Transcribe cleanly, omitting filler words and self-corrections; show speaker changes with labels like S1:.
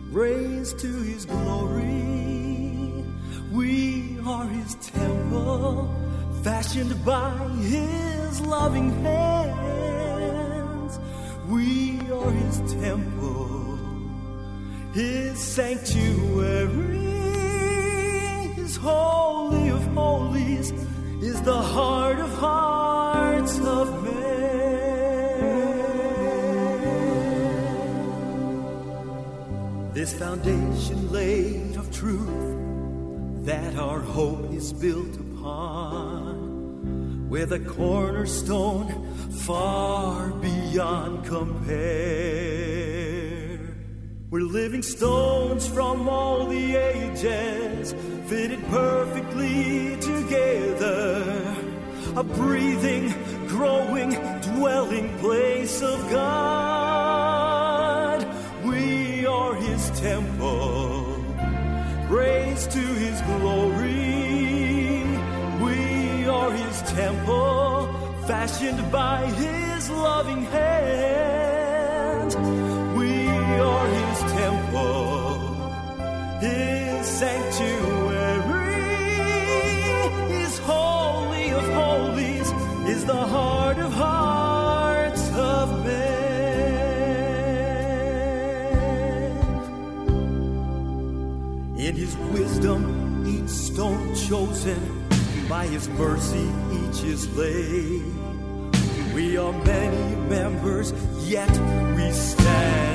S1: Praise to his glory. We are his temple, fashioned by his loving hands. We are his temple, his sanctuary. His holy of holies is the heart of hearts of man. This foundation laid of truth that our hope is built upon, with a cornerstone far beyond compare. We're living stones from all the ages, fitted perfectly together, a breathing, growing, dwelling place of God. We are his temple, praise to his glory. We are his temple, fashioned by his loving hand. We are his temple, his sanctuary. His holy of holies is the heart of hearts of men. In his wisdom, each stone chosen, by his mercy each is laid. We are many members, yet we stand